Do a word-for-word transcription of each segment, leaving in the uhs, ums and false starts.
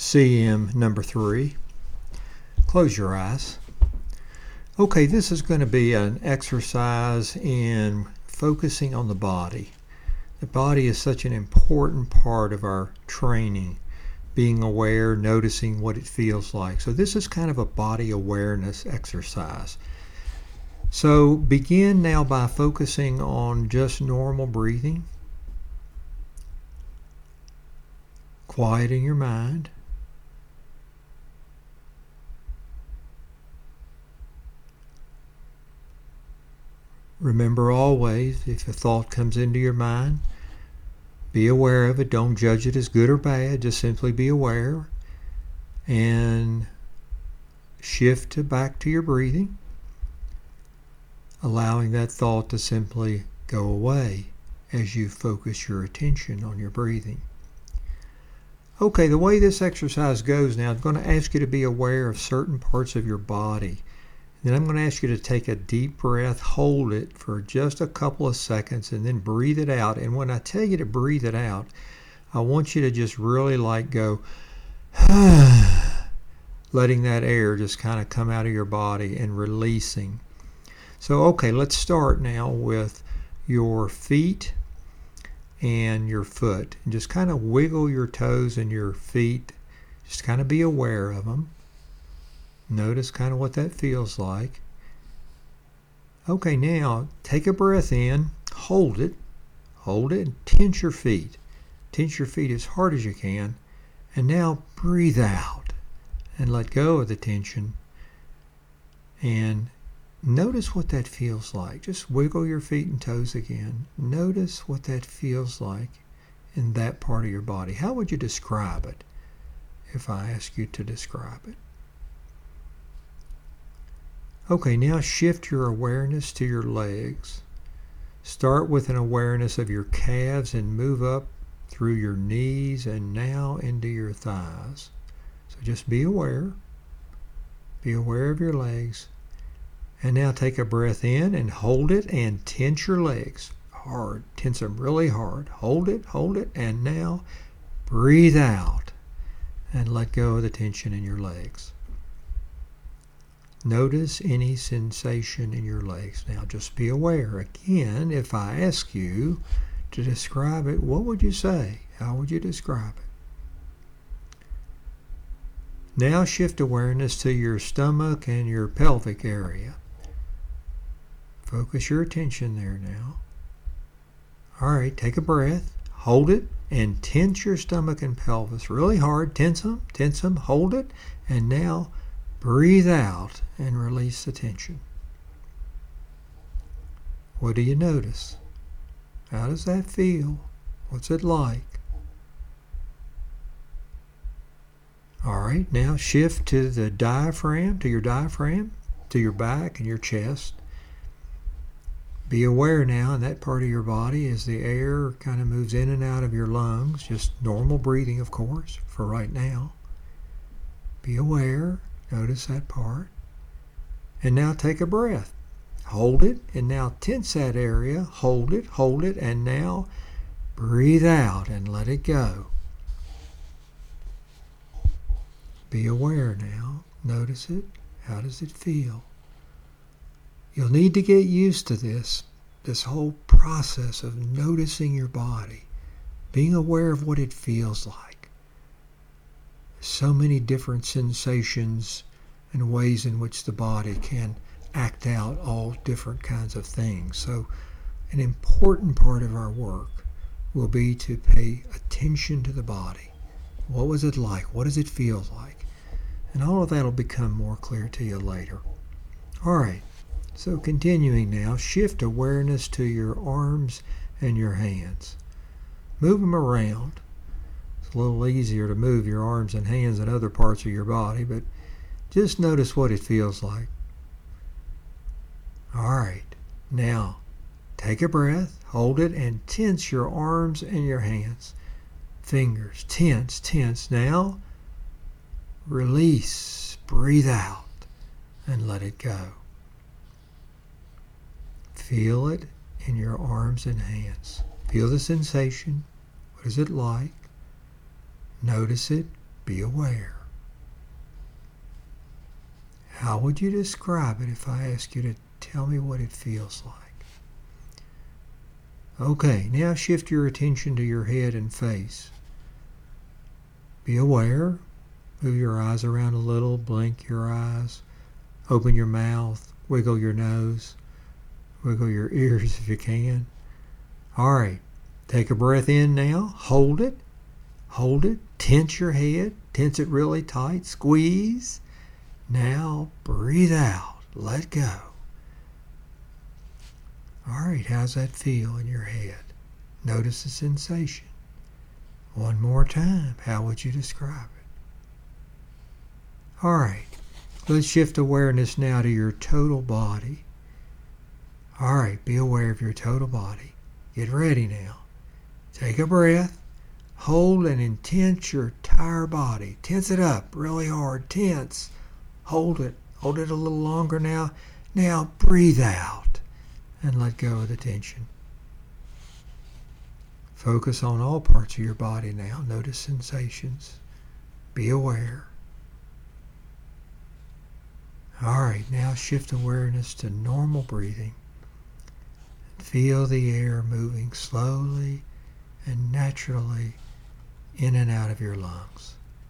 C M number three. Close your eyes. Okay, this is going to be an exercise in focusing on the body. The body is such an important part of our training, being aware, noticing what it feels like. So this is kind of a body awareness exercise. So begin now by focusing on just normal breathing, quieting your mind. Remember always, if a thought comes into your mind, be aware of it. Don't judge it as good or bad. Just simply be aware and shift to back to your breathing, allowing that thought to simply go away as you focus your attention on your breathing. Okay, the way this exercise goes now, I'm going to ask you to be aware of certain parts of your body. Then I'm going to ask you to take a deep breath, hold it for just a couple of seconds, and then breathe it out. And when I tell you to breathe it out, I want you to just really like go, letting that air just kind of come out of your body and releasing. So, okay, let's start now with your feet and your foot. And just kind of wiggle your toes and your feet. Just kind of be aware of them. Notice kind of what that feels like. Okay, now take a breath in, hold it, hold it, and tense your feet. Tense your feet as hard as you can. And now breathe out and let go of the tension. And notice what that feels like. Just wiggle your feet and toes again. Notice what that feels like in that part of your body. How would you describe it if I ask you to describe it? Okay, now shift your awareness to your legs. Start with an awareness of your calves and move up through your knees and now into your thighs. So just be aware. Be aware of your legs. And now take a breath in and hold it and tense your legs hard. Tense them really hard. Hold it, hold it, and now breathe out and let go of the tension in your legs. Notice any sensation in your legs. Now just be aware. Again, if I ask you to describe it, what would you say? How would you describe it? Now shift awareness to your stomach and your pelvic area. Focus your attention there now. All right, take a breath, hold it, and tense your stomach and pelvis really hard. Tense them, tense them, hold it, and now breathe out and release the tension. What do you notice? How does that feel? What's it like? All right, now shift to the diaphragm, to your diaphragm, to your back and your chest. Be aware now in that part of your body as the air kind of moves in and out of your lungs, just normal breathing, of course, for right now. Be aware. Notice that part. And now take a breath. Hold it, and now tense that area. Hold it, hold it, and now breathe out and let it go. Be aware now. Notice it. How does it feel? You'll need to get used to this, this whole process of noticing your body, being aware of what it feels like. So many different sensations and ways in which the body can act out all different kinds of things. So an important part of our work will be to pay attention to the body. What was it like? What does it feel like? And all of that will become more clear to you later. All right, so continuing now, shift awareness to your arms and your hands. Move them around. It's a little easier to move your arms and hands than other parts of your body, but just notice what it feels like. All right, now take a breath, hold it, and tense your arms and your hands. Fingers, tense, tense. Now release, breathe out, and let it go. Feel it in your arms and hands. Feel the sensation. What is it like? Notice it. Be aware. How would you describe it if I ask you to tell me what it feels like? Okay, now shift your attention to your head and face. Be aware. Move your eyes around a little. Blink your eyes. Open your mouth. Wiggle your nose. Wiggle your ears if you can. All right. Take a breath in now. Hold it. Hold it. Tense your head. Tense it really tight. Squeeze. Now breathe out. Let go. All right. How's that feel in your head? Notice the sensation. One more time. How would you describe it? All right. Let's shift awareness now to your total body. All right. Be aware of your total body. Get ready now. Take a breath. Hold and intense your entire body. Tense it up really hard. Tense. Hold it. Hold it a little longer now. Now breathe out and let go of the tension. Focus on all parts of your body now. Notice sensations. Be aware. All right, now shift awareness to normal breathing. Feel the air moving slowly and naturally in and out of your lungs.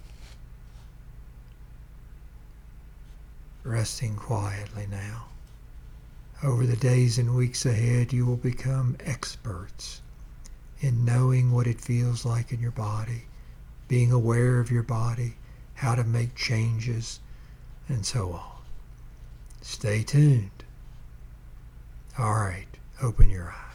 Resting quietly now. Over the days and weeks ahead, you will become experts in knowing what it feels like in your body, being aware of your body, how to make changes, and so on. Stay tuned. All right, open your eyes.